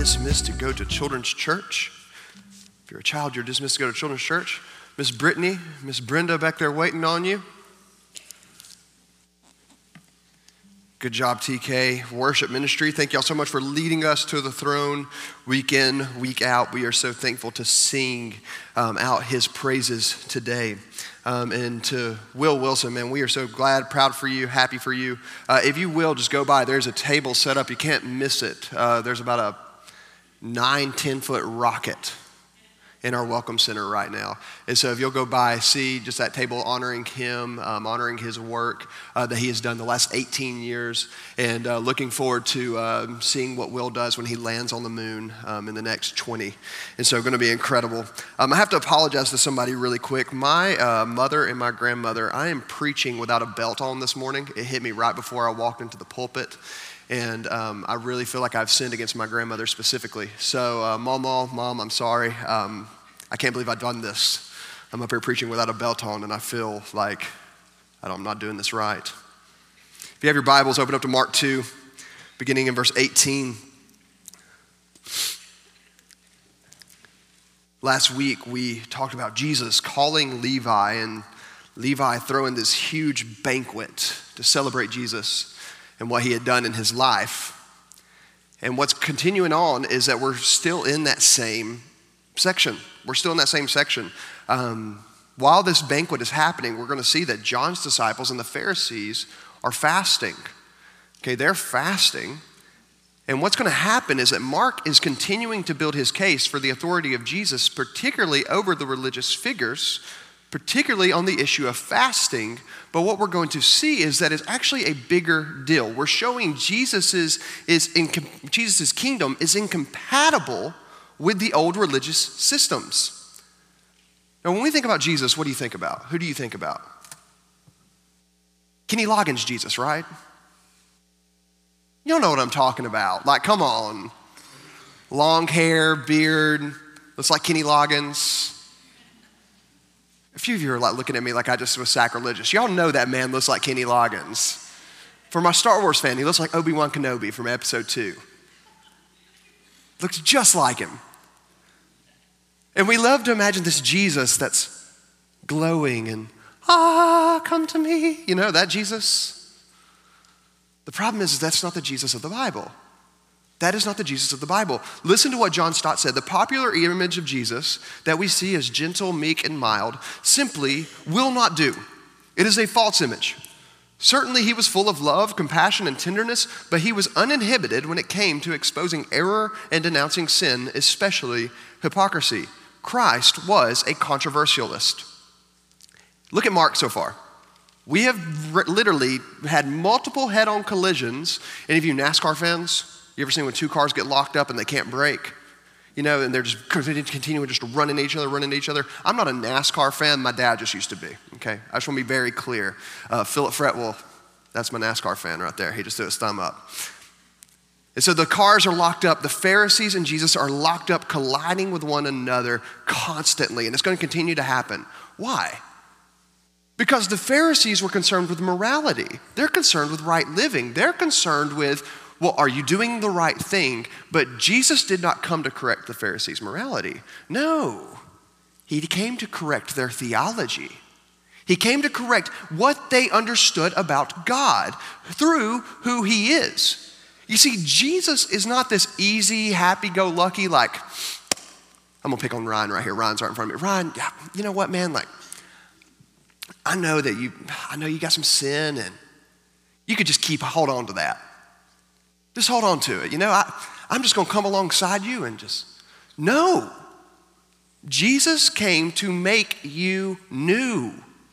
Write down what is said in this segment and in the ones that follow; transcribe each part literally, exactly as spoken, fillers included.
dismissed to go to children's church. If you're a child, you're dismissed to go to children's church. Miss Brittany, Miss Brenda back there waiting on you. Good job, T K. Worship ministry. Thank y'all so much for leading us to the throne week in, week out. We are so thankful to sing um, out his praises today. Um, and to Will Wilson, man, we are so glad, proud for you, happy for you. Uh, if you will, just go by. There's a table set up. You can't miss it. Uh, there's about a nine, ten-foot rocket in our welcome center right now. And so if you'll go by, see just that table honoring him, um, honoring his work uh, that he has done the last eighteen years, and uh, looking forward to uh, seeing what Will does when he lands on the moon um, in the next twenty. And so going to be incredible. Um, I have to apologize to somebody really quick. My uh, mother and my grandmother, I am preaching without a belt on this morning. It hit me right before I walked into the pulpit. And um, I really feel like I've sinned against my grandmother specifically. So, uh, Mama, Mom, I'm sorry. Um, I can't believe I've done this. I'm up here preaching without a belt on, and I feel like I don't, I'm not doing this right. If you have your Bibles, open up to Mark two, beginning in verse eighteen. Last week, we talked about Jesus calling Levi, and Levi throwing this huge banquet to celebrate Jesus and what he had done in his life. And what's continuing on is that we're still in that same section. We're still in that same section. Um, while this banquet is happening, we're going to see that John's disciples and the Pharisees are fasting. Okay, they're fasting. And what's going to happen is that Mark is continuing to build his case for the authority of Jesus, particularly over the religious figures, particularly on the issue of fasting. But what we're going to see is that it's actually a bigger deal. We're showing Jesus's is in, Jesus's kingdom is incompatible with the old religious systems. Now, when we think about Jesus, what do you think about? Who do you think about? Kenny Loggins Jesus, right? You don't know what I'm talking about. Like, come on. Long hair, beard, looks like Kenny Loggins. A few of you are like looking at me like I just was sacrilegious. Y'all know that man looks like Kenny Loggins. For my Star Wars fan, he looks like Obi-Wan Kenobi from episode two. Looks just like him. And we love to imagine this Jesus that's glowing and, ah, come to me. You know, that Jesus. The problem is, is that's not the Jesus of the Bible. That is not the Jesus of the Bible. Listen to what John Stott said. The popular image of Jesus that we see as gentle, meek, and mild simply will not do. It is a false image. Certainly he was full of love, compassion, and tenderness, but he was uninhibited when it came to exposing error and denouncing sin, especially hypocrisy. Christ was a controversialist. Look at Mark so far. We have r- literally had multiple head-on collisions. Any of you NASCAR fans? You ever seen when two cars get locked up and they can't brake? You know, and they're just continuing just running each other, running each other. I'm not a NASCAR fan. My dad just used to be, okay? I just want to be very clear. Uh, Philip Fretwell, that's my NASCAR fan right there. He just threw his thumb up. And so the cars are locked up. The Pharisees and Jesus are locked up, colliding with one another constantly. And it's going to continue to happen. Why? Because the Pharisees were concerned with morality. They're concerned with right living. They're concerned with, well, are you doing the right thing? But Jesus did not come to correct the Pharisees' morality. No, he came to correct their theology. He came to correct what they understood about God through who he is. You see, Jesus is not this easy, happy-go-lucky, like, I'm gonna pick on Ryan right here. Ryan's right in front of me. Ryan, yeah, you know what, man? Like, I know that you, I know you got some sin, and you could just keep hold on to that. Just hold on to it. You know, I, I'm just going to come alongside you and just, no. Jesus came to make you new.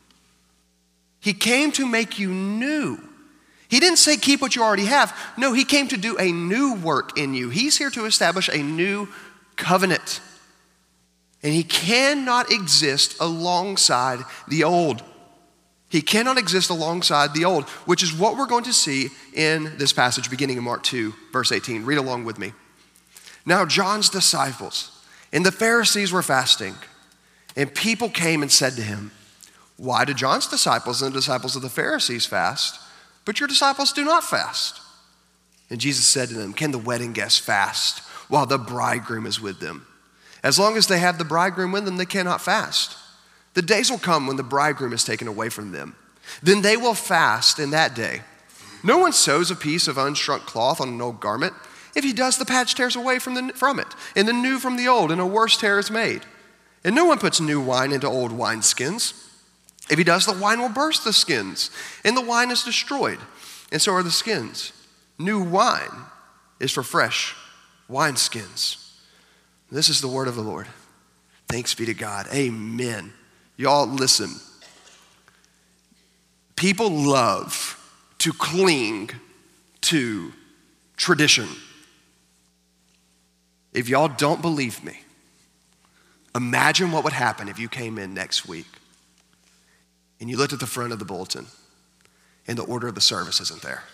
He came to make you new. He didn't say keep what you already have. No, he came to do a new work in you. He's here to establish a new covenant. And he cannot exist alongside the old. He cannot exist alongside the old, which is what we're going to see in this passage beginning in Mark two, verse eighteen. Read along with me. Now John's disciples and the Pharisees were fasting, and people came and said to him, why do John's disciples and the disciples of the Pharisees fast, but your disciples do not fast? And Jesus said to them, can the wedding guests fast while the bridegroom is with them. As long as they have the bridegroom with them, they cannot fast. The days will come when the bridegroom is taken away from them. Then they will fast in that day. No one sews a piece of unshrunk cloth on an old garment. If he does, the patch tears away from, the, from it, and the new from the old, and a worse tear is made. And no one puts new wine into old wineskins. If he does, the wine will burst the skins, and the wine is destroyed, and so are the skins. New wine is for fresh wineskins. This is the word of the Lord. Thanks be to God. Amen. Y'all listen. People love to cling to tradition. If y'all don't believe me, imagine what would happen if you came in next week and you looked at the front of the bulletin and the order of the service isn't there.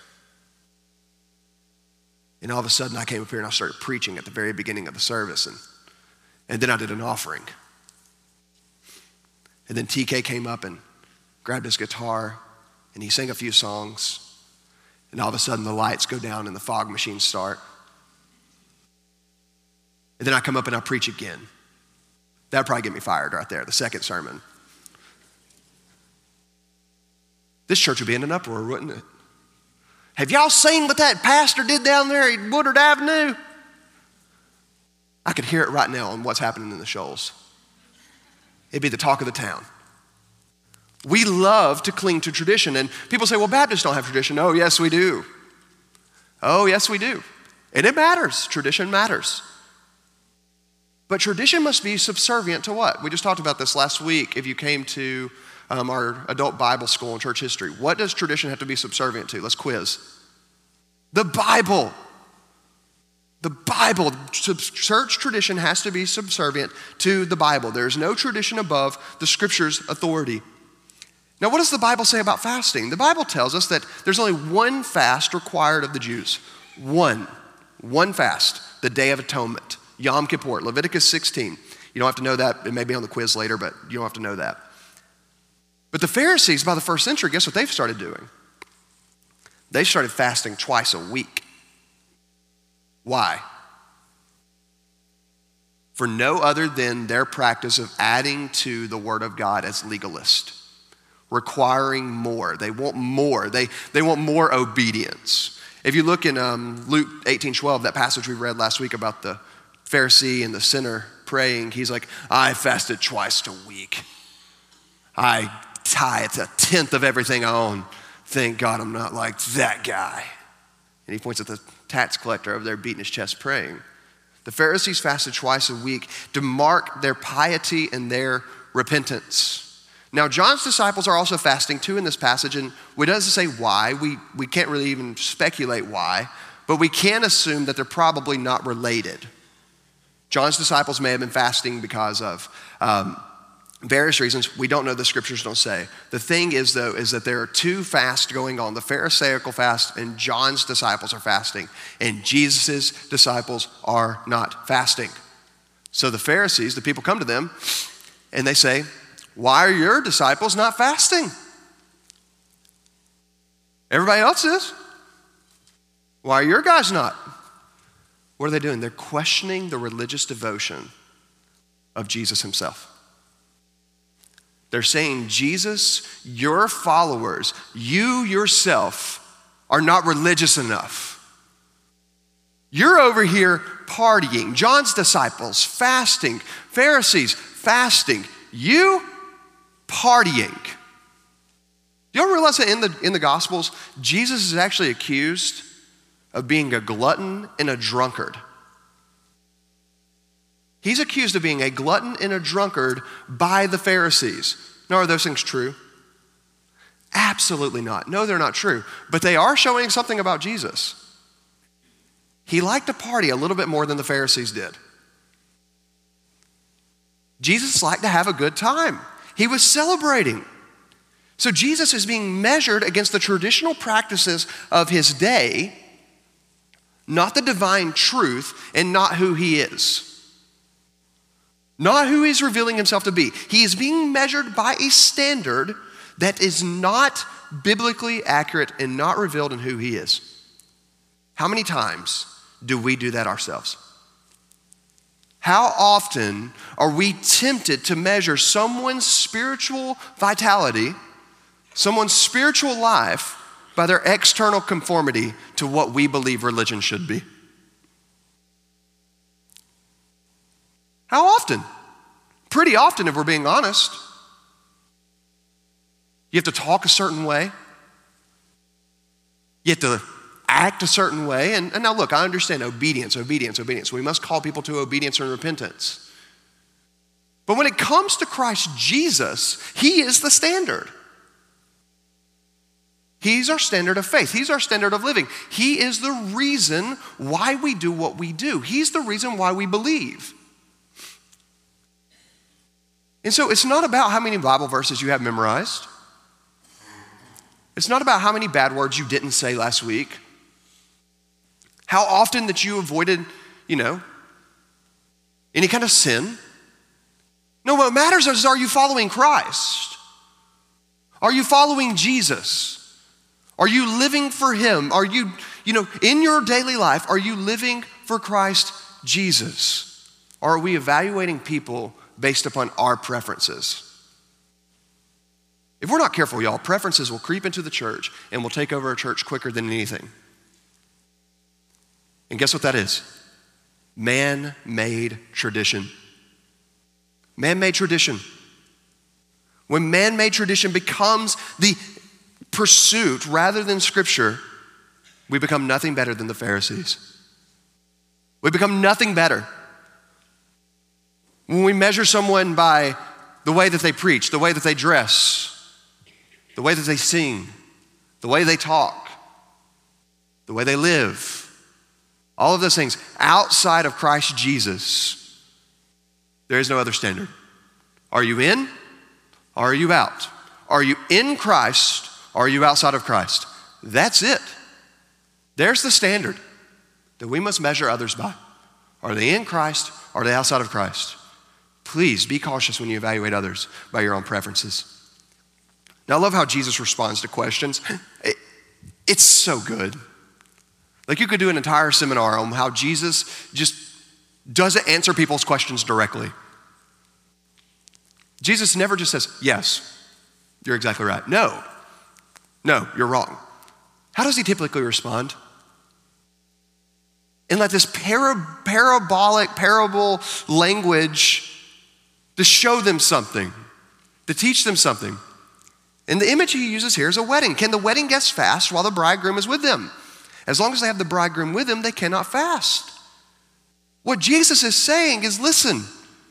And all of a sudden I came up here and I started preaching at the very beginning of the service, and, and then I did an offering. And then T K came up and grabbed his guitar and he sang a few songs, and all of a sudden the lights go down and the fog machines start. And then I come up and I preach again. That'd probably get me fired right there, the second sermon. This church would be in an uproar, wouldn't it? Have y'all seen what that pastor did down there at Woodard Avenue? I could hear it right now on what's happening in the Shoals. It'd be the talk of the town. We love to cling to tradition, and people say, well, Baptists don't have tradition. Oh, yes, we do. Oh, yes, we do. And it matters. Tradition matters. But tradition must be subservient to what? We just talked about this last week if you came to um, our adult Bible school in church history. What does tradition have to be subservient to? Let's quiz. The Bible. The Bible. Church tradition has to be subservient to the Bible. There is no tradition above the Scripture's authority. Now, what does the Bible say about fasting? The Bible tells us that there's only one fast required of the Jews. One. One fast. The Day of Atonement. Yom Kippur. Leviticus sixteen. You don't have to know that. It may be on the quiz later, but you don't have to know that. But the Pharisees, by the first century, guess what they've started doing? They started fasting twice a week. Why? For no other than their practice of adding to the Word of God as legalist, requiring more. They want more. They, they want more obedience. If you look in um, Luke eighteen twelve, that passage we read last week about the Pharisee and the sinner praying, he's like, I fasted twice a week. I tithe a tenth of everything I own. Thank God I'm not like that guy. And he points at the tax collector over there beating his chest praying. The Pharisees fasted twice a week to mark their piety and their repentance. Now, John's disciples are also fasting too in this passage, and it doesn't say why. We, we can't really even speculate why, but we can assume that they're probably not related. John's disciples may have been fasting because of um, various reasons. We don't know, the scriptures don't say. The thing is, though, is that there are two fasts going on. The Pharisaical fast and John's disciples are fasting, and Jesus' disciples are not fasting. So the Pharisees, the people come to them, and they say, why are your disciples not fasting? Everybody else is. Why are your guys not? What are they doing? They're questioning the religious devotion of Jesus himself. They're saying, Jesus, your followers, you yourself are not religious enough. You're over here partying. John's disciples fasting. Pharisees fasting. You partying. Do y'all realize that in the, in the Gospels, Jesus is actually accused of being a glutton and a drunkard? He's accused of being a glutton and a drunkard by the Pharisees. Now, are those things true? Absolutely not. No, they're not true. But they are showing something about Jesus. He liked to party a little bit more than the Pharisees did. Jesus liked to have a good time. He was celebrating. So Jesus is being measured against the traditional practices of his day, not the divine truth, and not who he is. Not who he's revealing himself to be. He is being measured by a standard that is not biblically accurate and not revealed in who he is. How many times do we do that ourselves? How often are we tempted to measure someone's spiritual vitality, someone's spiritual life, by their external conformity to what we believe religion should be? How often? Pretty often, if we're being honest. You have to talk a certain way. You have to act a certain way. And, and now look, I understand obedience, obedience, obedience. We must call people to obedience and repentance. But when it comes to Christ Jesus, he is the standard. He's our standard of faith. He's our standard of living. He is the reason why we do what we do. He's the reason why we believe. And so it's not about how many Bible verses you have memorized. It's not about how many bad words you didn't say last week. How often that you avoided, you know, any kind of sin. No, what matters is, are you following Christ? Are you following Jesus? Are you living for him? Are you, you know, in your daily life, are you living for Christ Jesus? Or are we evaluating people based upon our preferences? If we're not careful, y'all, preferences will creep into the church and will take over a church quicker than anything. And guess what that is? Man-made tradition. Man-made tradition. When man-made tradition becomes the pursuit rather than Scripture, we become nothing better than the Pharisees. We become nothing better. When we measure someone by the way that they preach, the way that they dress, the way that they sing, the way they talk, the way they live, all of those things outside of Christ Jesus, there is no other standard. Are you in? Or are you out? Are you in Christ? Or are you outside of Christ? That's it. There's the standard that we must measure others by. Are they in Christ? Or are they outside of Christ? Please be cautious when you evaluate others by your own preferences. Now, I love how Jesus responds to questions. It, it's so good. Like, you could do an entire seminar on how Jesus just doesn't answer people's questions directly. Jesus never just says, yes, you're exactly right. No, no, you're wrong. How does he typically respond? In like this para- parabolic, parable language to show them something, to teach them something. And the image he uses here is a wedding. Can the wedding guests fast while the bridegroom is with them? As long as they have the bridegroom with them, they cannot fast. What Jesus is saying is, listen,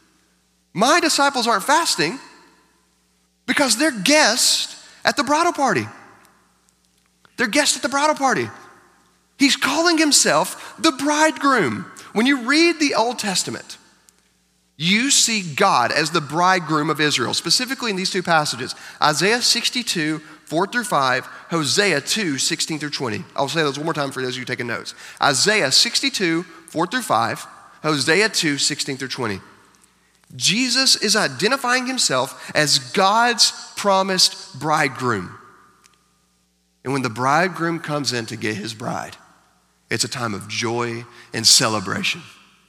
my disciples aren't fasting because they're guests at the bridal party. They're guests at the bridal party. He's calling himself the bridegroom. When you read the Old Testament, you see God as the bridegroom of Israel, specifically in these two passages, Isaiah sixty-two, four through five, Hosea two, sixteen through twenty. I'll say those one more time for those of you taking notes. Isaiah sixty-two, four through five, Hosea two, sixteen through twenty. Jesus is identifying himself as God's promised bridegroom. And when the bridegroom comes in to get his bride, it's a time of joy and celebration.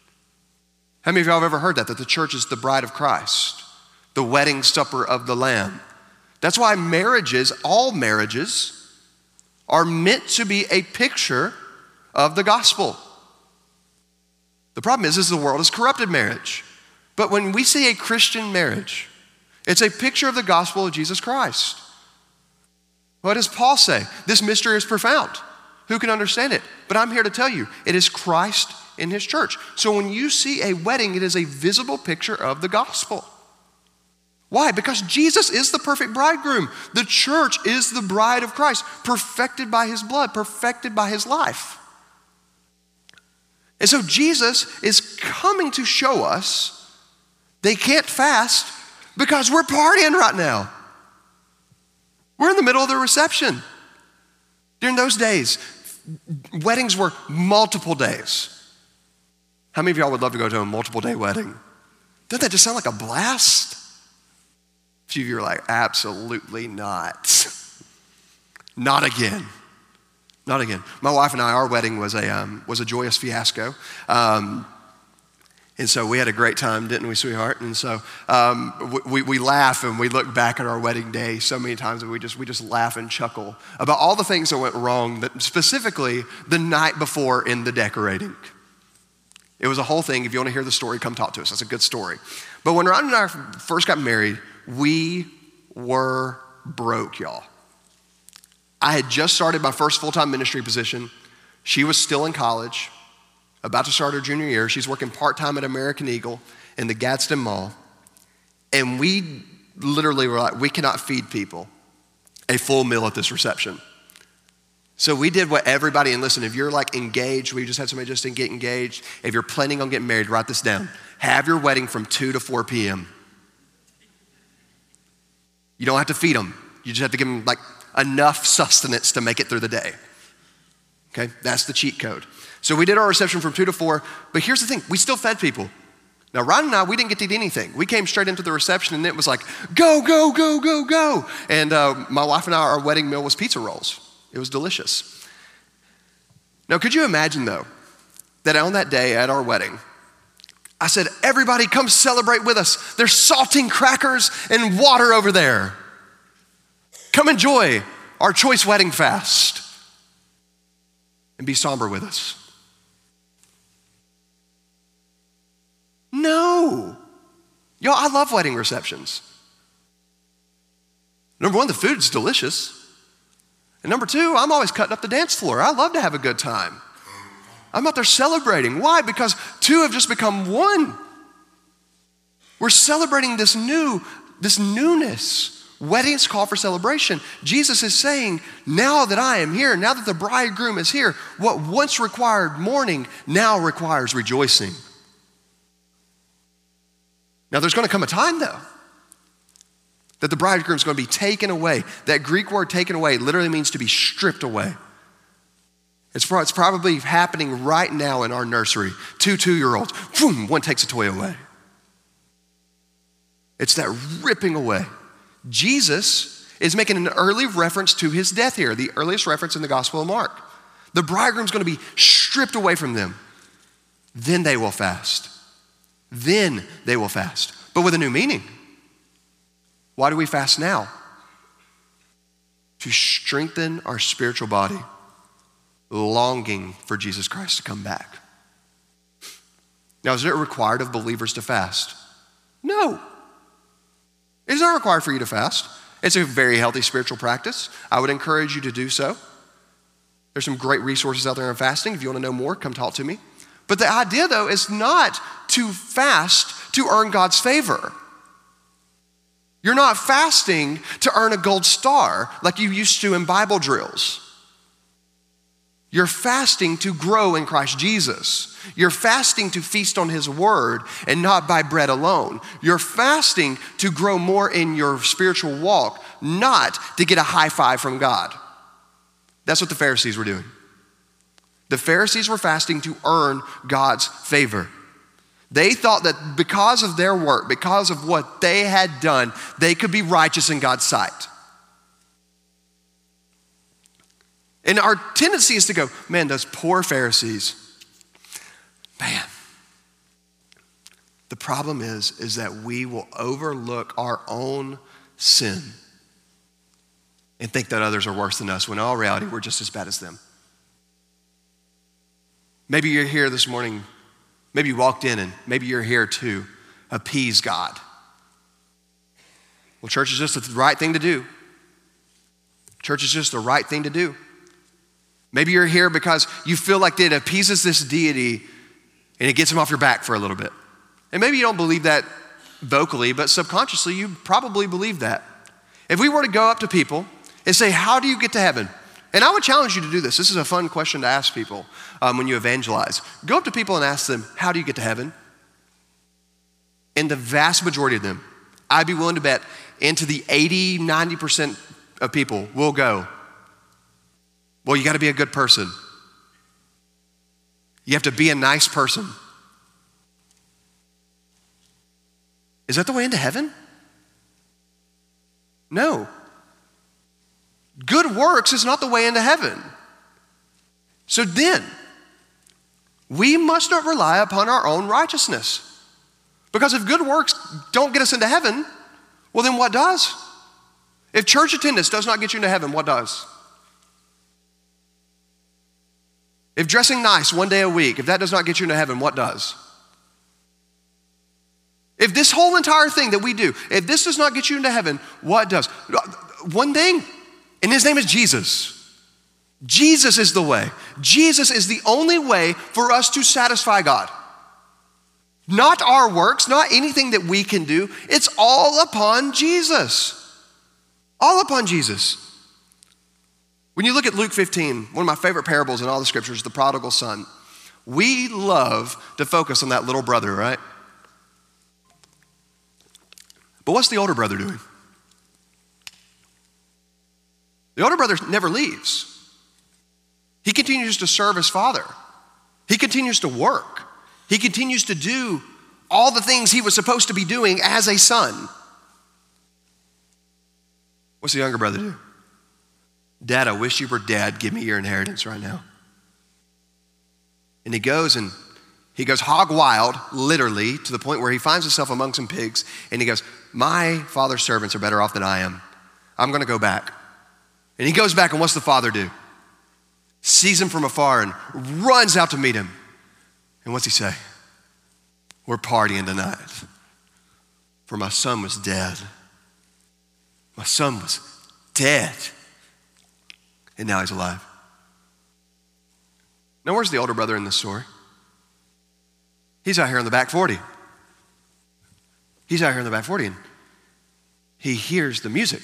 How many of y'all have ever heard that, that the church is the bride of Christ, the wedding supper of the Lamb? That's why marriages, all marriages, are meant to be a picture of the gospel. The problem is, is the world has corrupted marriage. But when we see a Christian marriage, it's a picture of the gospel of Jesus Christ. What does Paul say? This mystery is profound. Who can understand it? But I'm here to tell you, it is Christ in his church. So when you see a wedding, it is a visible picture of the gospel. Why? Because Jesus is the perfect bridegroom. The church is the bride of Christ, perfected by his blood, perfected by his life. And so Jesus is coming to show us they can't fast because we're partying right now. We're in the middle of the reception. During those days, weddings were multiple days. How many of y'all would love to go to a multiple day wedding? Doesn't that just sound like a blast? A few of you are like, absolutely not. Not again. Not again. My wife and I, our wedding was a um, was a joyous fiasco. Um, And so we had a great time, didn't we, sweetheart? And so um, we, we laugh and we look back at our wedding day so many times that we just, we just laugh and chuckle about all the things that went wrong, that specifically the night before in the decorating. It was a whole thing. If you want to hear the story, come talk to us. That's a good story. But when Ryan and I first got married, we were broke, y'all. I had just started my first full-time ministry position. She was still in college, about to start her junior year. She's working part-time at American Eagle in the Gadsden Mall. And we literally were like, we cannot feed people a full meal at this reception. So we did what everybody, and listen, if you're like engaged, we just had somebody just get engaged. If you're planning on getting married, write this down. Have your wedding from two to four p.m. You don't have to feed them. You just have to give them like enough sustenance to make it through the day. Okay, that's the cheat code. So we did our reception from two to four, but here's the thing, we still fed people. Now Ryan and I, we didn't get to eat anything. We came straight into the reception and it was like, go, go, go, go, go. And uh, my wife and I, our wedding meal was pizza rolls. It was delicious. Now could you imagine though, that on that day at our wedding, I said, everybody come celebrate with us. There's saltine crackers and water over there. Come enjoy our choice wedding fast and be somber with us. No. Y'all, I love wedding receptions. Number one, the food's delicious. And number two, I'm always cutting up the dance floor. I love to have a good time. I'm out there celebrating. Why? Because two have just become one. We're celebrating this new, this newness. Weddings call for celebration. Jesus is saying, now that I am here, now that the bridegroom is here, what once required mourning now requires rejoicing. Now there's going to come a time though, that the bridegroom is going to be taken away. That Greek word taken away literally means to be stripped away. It's, pro- it's probably happening right now in our nursery. Two two-year-olds, boom, one takes a toy away. It's that ripping away. Jesus is making an early reference to his death here, the earliest reference in the Gospel of Mark. The bridegroom's going to be stripped away from them. Then they will fast. Then they will fast, but with a new meaning. Why do we fast now? To strengthen our spiritual body, longing for Jesus Christ to come back. Now, is it required of believers to fast? No. It's not required for you to fast. It's a very healthy spiritual practice. I would encourage you to do so. There's some great resources out there on fasting. If you want to know more, come talk to me. But the idea, though, is not to fast to earn God's favor. You're not fasting to earn a gold star like you used to in Bible drills. You're fasting to grow in Christ Jesus. You're fasting to feast on his word and not by bread alone. You're fasting to grow more in your spiritual walk, not to get a high five from God. That's what the Pharisees were doing. The Pharisees were fasting to earn God's favor. They thought that because of their work, because of what they had done, they could be righteous in God's sight. And our tendency is to go, man, those poor Pharisees, man. The problem is, is that we will overlook our own sin and think that others are worse than us, when in all reality, we're just as bad as them. Maybe you're here this morning, maybe you walked in and maybe you're here to appease God. Well, church is just the right thing to do. Church is just the right thing to do. Maybe you're here because you feel like it appeases this deity and it gets him off your back for a little bit. And maybe you don't believe that vocally, but subconsciously you probably believe that. If we were to go up to people and say, how do you get to heaven? And I would challenge you to do this. This is a fun question to ask people um, when you evangelize. Go up to people and ask them, how do you get to heaven? And the vast majority of them, I'd be willing to bet into the eighty, ninety percent of people will go, well, you gotta be a good person. You have to be a nice person. Is that the way into heaven? No. Good works is not the way into heaven. So then, we must not rely upon our own righteousness. Because if good works don't get us into heaven, well, then what does? If church attendance does not get you into heaven, what does? If dressing nice one day a week, if that does not get you into heaven, what does? If this whole entire thing that we do, if this does not get you into heaven, what does? One thing, and his name is Jesus. Jesus is the way. Jesus is the only way for us to satisfy God. Not our works, not anything that we can do. It's all upon Jesus. All upon Jesus. When you look at Luke fifteen, one of my favorite parables in all the scriptures, the prodigal son, we love to focus on that little brother, right? But what's the older brother doing? The older brother never leaves. He continues to serve his father. He continues to work. He continues to do all the things he was supposed to be doing as a son. What's the younger brother do? Dad, I wish you were dead. Give me your inheritance right now. And he goes and he goes hog wild, literally, to the point where he finds himself among some pigs. And he goes, my father's servants are better off than I am. I'm going to go back. And he goes back, and what's the father do? Sees him from afar and runs out to meet him. And what's he say? We're partying tonight. For my son was dead. My son was dead. And now he's alive. Now, where's the older brother in this story? He's out here in the back forty. He's out here in the back forty, and he hears the music.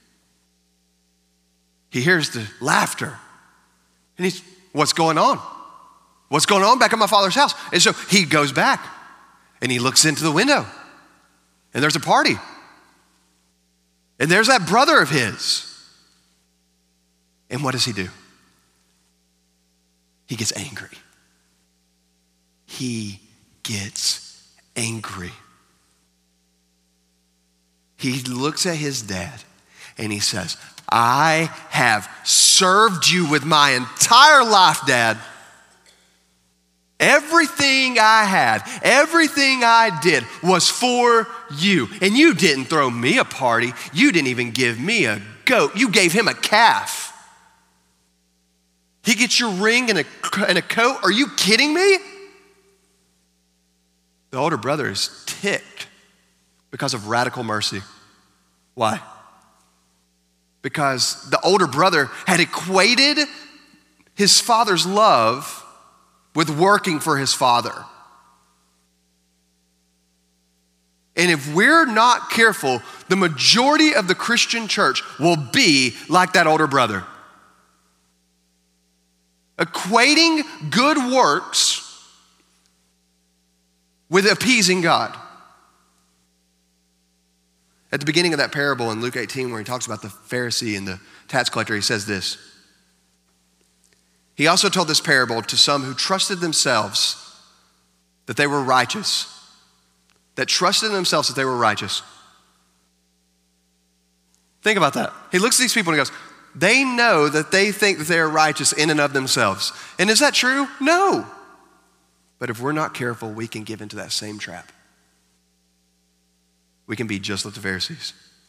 He hears the laughter. And he's, what's going on? What's going on back at my father's house? And so he goes back and he looks into the window and there's a party. And there's that brother of his. And what does he do? He gets angry. He gets angry. He looks at his dad and he says, I have served you with my entire life, Dad. Everything I had, everything I did was for you. And you didn't throw me a party. You didn't even give me a goat. You gave him a calf. He gets your ring and a, and a coat. Are you kidding me? The older brother is ticked because of radical mercy. Why? Because the older brother had equated his father's love with working for his father. And if we're not careful, the majority of the Christian church will be like that older brother. Equating good works with appeasing God. At the beginning of that parable in Luke eighteen, where he talks about the Pharisee and the tax collector, he says this. He also told this parable to some who trusted themselves that they were righteous, that trusted in themselves that they were righteous. Think about that. He looks at these people and he goes, they know that they think that they are righteous in and of themselves. And is that true? No. But if we're not careful, we can give into that same trap. We can be just like the Pharisees.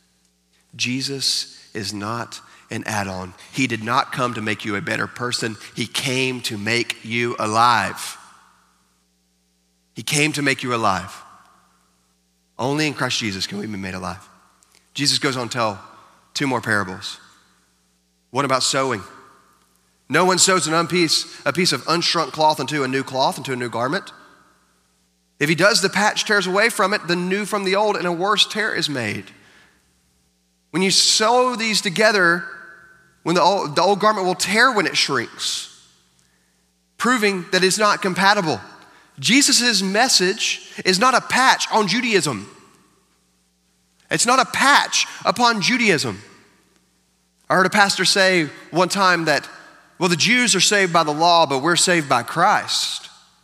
Jesus is not an add-on. He did not come to make you a better person. He came to make you alive. He came to make you alive. Only in Christ Jesus can we be made alive. Jesus goes on to tell two more parables. One about sewing. No one sews an piece, a piece of unshrunk cloth into a new cloth, into a new garment. If he does, the patch tears away from it, the new from the old, and a worse tear is made. When you sew these together, when the old, the old garment will tear when it shrinks, proving that it's not compatible. Jesus' message is not a patch on Judaism. It's not a patch upon Judaism. I heard a pastor say one time that, well, the Jews are saved by the law, but we're saved by Christ.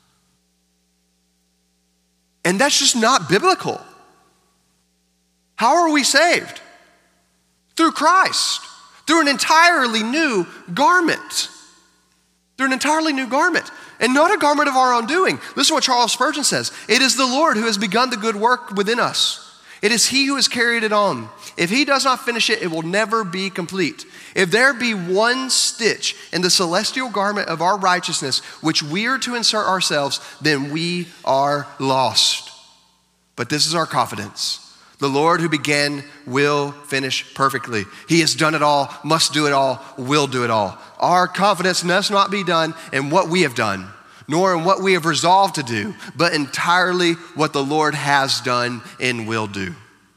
And that's just not biblical. How are we saved? Through Christ, through an entirely new garment. They're an entirely new garment, and not a garment of our own doing. Listen to what Charles Spurgeon says. It is the Lord who has begun the good work within us. It is he who has carried it on. If he does not finish it, it will never be complete. If there be one stitch in the celestial garment of our righteousness, which we are to insert ourselves, then we are lost. But this is our confidence. The Lord who began will finish perfectly. He has done it all, must do it all, will do it all. Our confidence must not be done in what we have done, nor in what we have resolved to do, but entirely what the Lord has done and will do.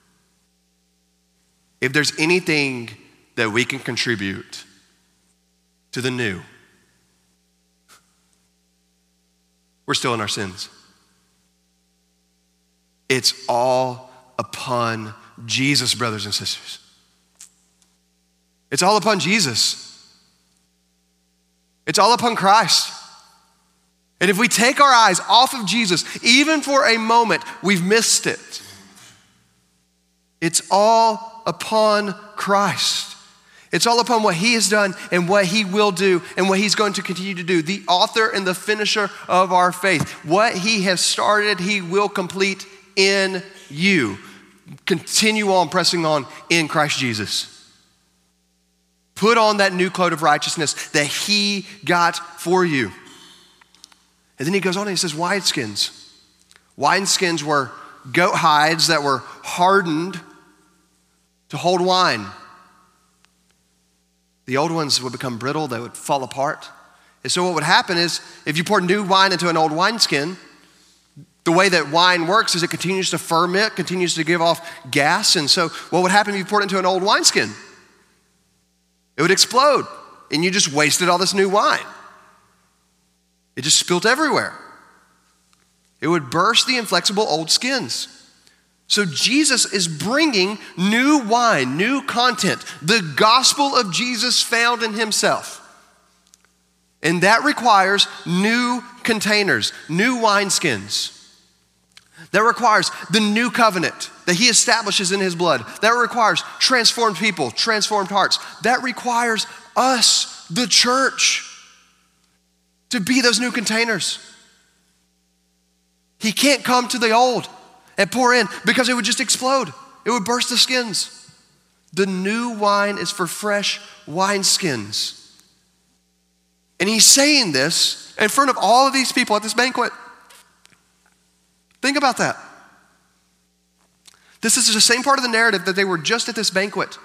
If there's anything that we can contribute to the new, we're still in our sins. It's all upon Jesus, brothers and sisters. It's all upon Jesus. It's all upon Christ. And if we take our eyes off of Jesus, even for a moment, we've missed it. It's all upon Christ. It's all upon what he has done and what he will do and what he's going to continue to do. The author and the finisher of our faith. What he has started, he will complete in you. Continue on pressing on in Christ Jesus. Put on that new coat of righteousness that he got for you. And then he goes on and he says wineskins. Wineskins were goat hides that were hardened to hold wine. The old ones would become brittle, they would fall apart. And so what would happen is if you pour new wine into an old wineskin, the way that wine works is it continues to ferment, continues to give off gas. And so what would happen if you poured it into an old wineskin? It would explode, and you just wasted all this new wine. It just spilt everywhere. It would burst the inflexible old skins. So Jesus is bringing new wine, new content, the gospel of Jesus found in himself. And that requires new containers, new wineskins. That requires the new covenant that he establishes in his blood. That requires transformed people, transformed hearts. That requires us, the church, to be those new containers. He can't come to the old and pour in because it would just explode. It would burst the skins. The new wine is for fresh wineskins. And he's saying this in front of all of these people at this banquet. Think about that. This is the same part of the narrative that they were just at this banquet.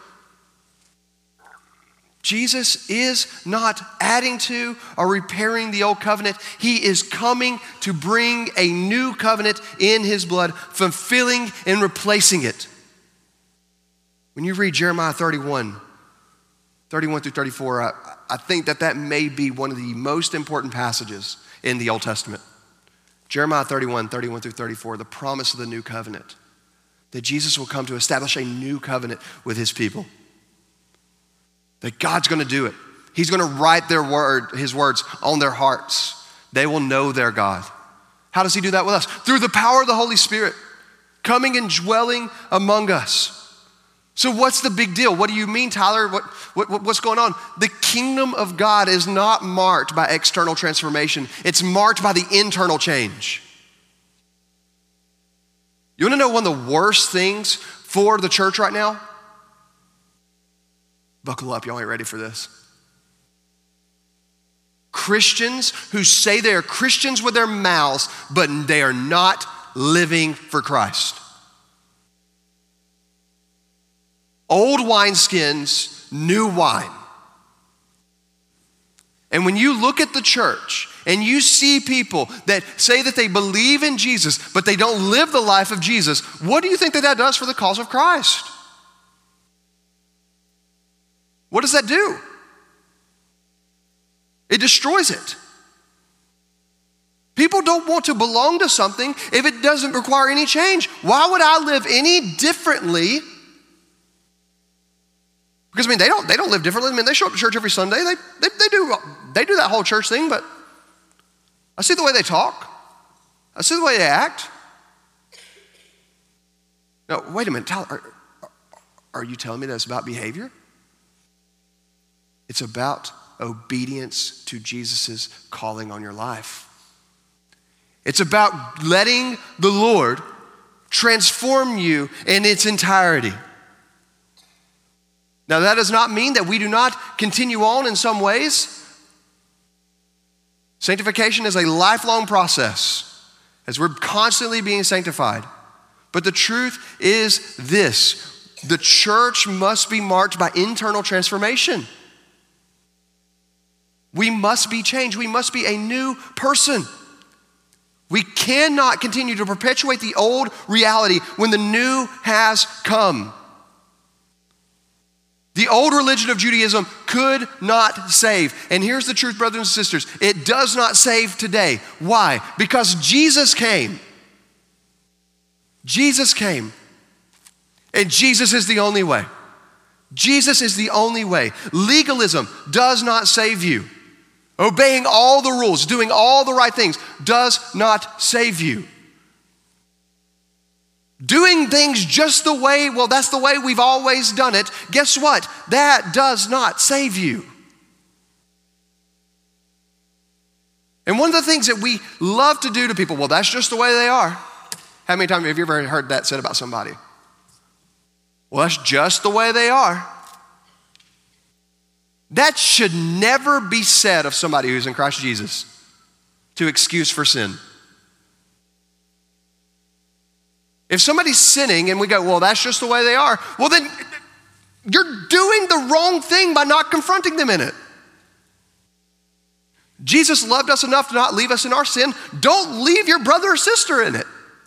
Jesus is not adding to or repairing the old covenant. He is coming to bring a new covenant in his blood, fulfilling and replacing it. When you read Jeremiah thirty-one, thirty-one through thirty-four, I, I think that that may be one of the most important passages in the Old Testament. Jeremiah thirty-one, thirty-one through thirty-four, the promise of the new covenant. That Jesus will come to establish a new covenant with his people. That God's gonna do it. He's gonna write their word, his words on their hearts. They will know their God. How does he do that with us? Through the power of the Holy Spirit, coming and dwelling among us. So what's the big deal? What do you mean, Tyler? What, what, what's going on? The kingdom of God is not marked by external transformation. It's marked by the internal change. You wanna know one of the worst things for the church right now? Buckle up, y'all ain't ready for this. Christians who say they are Christians with their mouths, but they are not living for Christ. Old wineskins, new wine. And when you look at the church and you see people that say that they believe in Jesus, but they don't live the life of Jesus, what do you think that that does for the cause of Christ? What does that do? It destroys it. People don't want to belong to something if it doesn't require any change. Why would I live any differently? Because I mean, they don't, they don't live differently. I mean, they show up to church every Sunday. They, they, they, do, they do that whole church thing, but I see the way they talk. I see the way they act. Now, wait a minute, Tyler, are, are you telling me that it's about behavior? It's about obedience to Jesus' calling on your life. It's about letting the Lord transform you in its entirety. Now, that does not mean that we do not continue on in some ways. Sanctification is a lifelong process as we're constantly being sanctified. But the truth is this: the church must be marked by internal transformation. We must be changed. We must be a new person. We cannot continue to perpetuate the old reality when the new has come. The old religion of Judaism could not save. And here's the truth, brothers and sisters. It does not save today. Why? Because Jesus came. Jesus came. And Jesus is the only way. Jesus is the only way. Legalism does not save you. Obeying all the rules, doing all the right things does not save you. Doing things just the way, well, that's the way we've always done it. Guess what? That does not save you. And one of the things that we love to do to people, well, that's just the way they are. How many times have you ever heard that said about somebody? Well, that's just the way they are. That should never be said of somebody who's in Christ Jesus to excuse for sin. If somebody's sinning and we go, well, that's just the way they are, well, then you're doing the wrong thing by not confronting them in it. Jesus loved us enough to not leave us in our sin. Don't leave your brother or sister in it.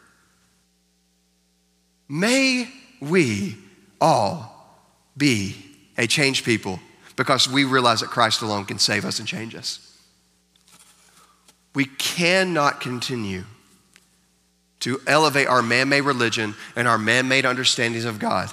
May we all be a changed people, because we realize that Christ alone can save us and change us. We cannot continue to elevate our man-made religion and our man-made understandings of God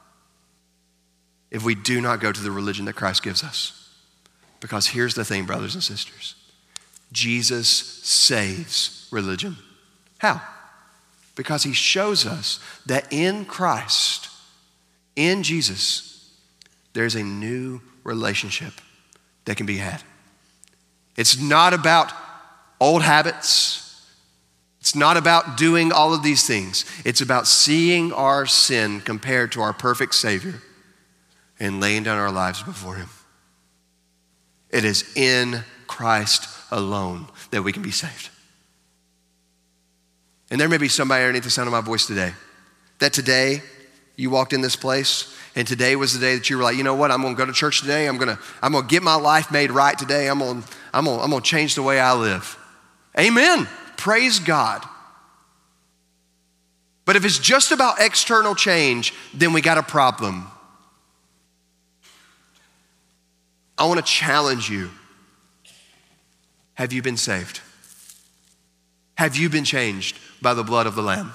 if we do not go to the religion that Christ gives us. Because here's the thing, brothers and sisters. Jesus saves religion. How? Because he shows us that in Christ, in Jesus, there's a new relationship that can be had. It's not about old habits. It's not about doing all of these things. It's about seeing our sin compared to our perfect Savior and laying down our lives before him. It is in Christ alone that we can be saved. And there may be somebody underneath the sound of my voice today that today you walked in this place and today was the day that you were like, you know what, I'm gonna go to church today. I'm gonna, I'm gonna get my life made right today. I'm gonna, I'm gonna, I'm gonna change the way I live. Amen. Praise God. But if it's just about external change, then we got a problem. I want to challenge you. Have you been saved? Have you been changed by the blood of the Lamb?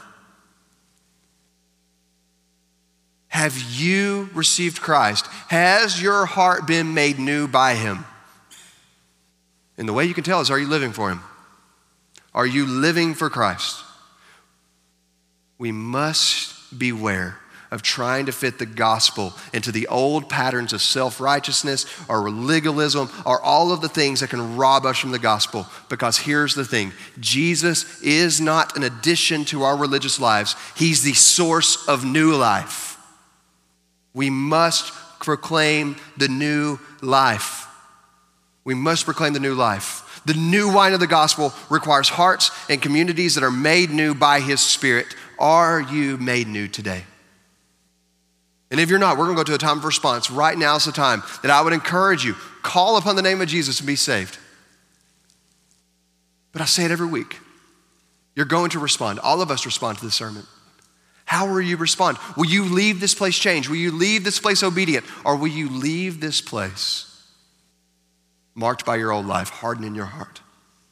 Have you received Christ? Has your heart been made new by him? And the way you can tell is, are you living for him? Are you living for Christ? We must beware of trying to fit the gospel into the old patterns of self-righteousness or legalism or all of the things that can rob us from the gospel. Because here's the thing, Jesus is not an addition to our religious lives. He's the source of new life. We must proclaim the new life. We must proclaim the new life. The new wine of the gospel requires hearts and communities that are made new by his Spirit. Are you made new today? And if you're not, we're gonna go to a time of response. Right now is the time that I would encourage you, call upon the name of Jesus and be saved. But I say it every week. You're going to respond. All of us respond to this sermon. How will you respond? Will you leave this place changed? Will you leave this place obedient? Or will you leave this place marked by your old life, hardened in your heart?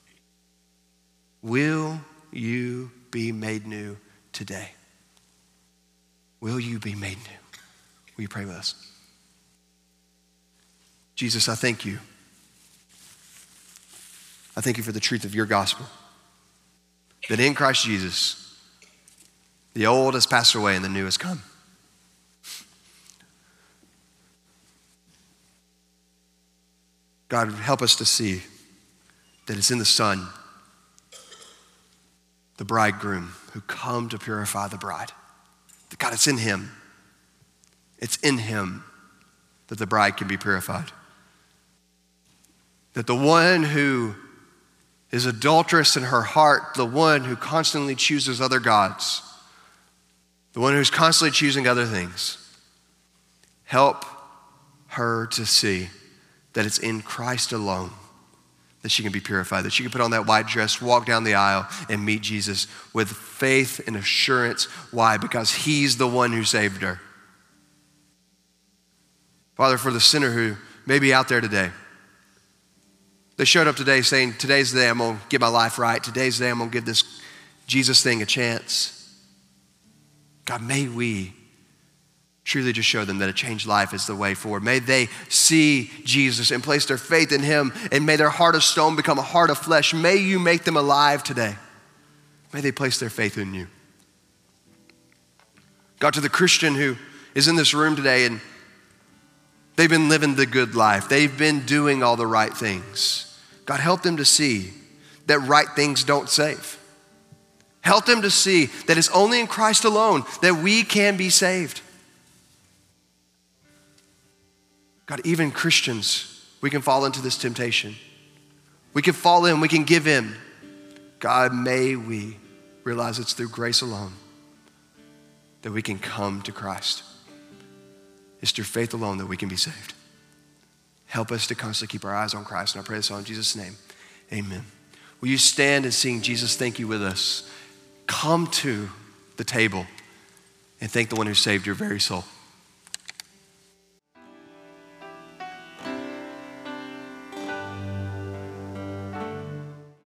Will you be made new today? Will you be made new? Will you pray with us? Jesus, I thank you. I thank you for the truth of your gospel. That in Christ Jesus, the old has passed away and the new has come. God, help us to see that it's in the Son, the bridegroom, who come to purify the bride. God, it's in him. It's in him that the bride can be purified. That the one who is adulterous in her heart, the one who constantly chooses other gods, the one who's constantly choosing other things, help her to see that it's in Christ alone that she can be purified, that she can put on that white dress, walk down the aisle, and meet Jesus with faith and assurance. Why? Because he's the one who saved her. Father, for the sinner who may be out there today, they showed up today saying, today's the day I'm going to get my life right. Today's the day I'm going to give this Jesus thing a chance. God, may we truly just show them that a changed life is the way forward. May they see Jesus and place their faith in him, and may their heart of stone become a heart of flesh. May you make them alive today. May they place their faith in you. God, to the Christian who is in this room today and they've been living the good life. They've been doing all the right things. God, help them to see that right things don't save. Help them to see that it's only in Christ alone that we can be saved. God, even Christians, we can fall into this temptation. We can fall in, we can give in. God, may we realize it's through grace alone that we can come to Christ. It's through faith alone that we can be saved. Help us to constantly keep our eyes on Christ. And I pray this all in Jesus' name. Amen. Will you stand and sing Jesus Thank You with us? Come to the table and thank the one who saved your very soul.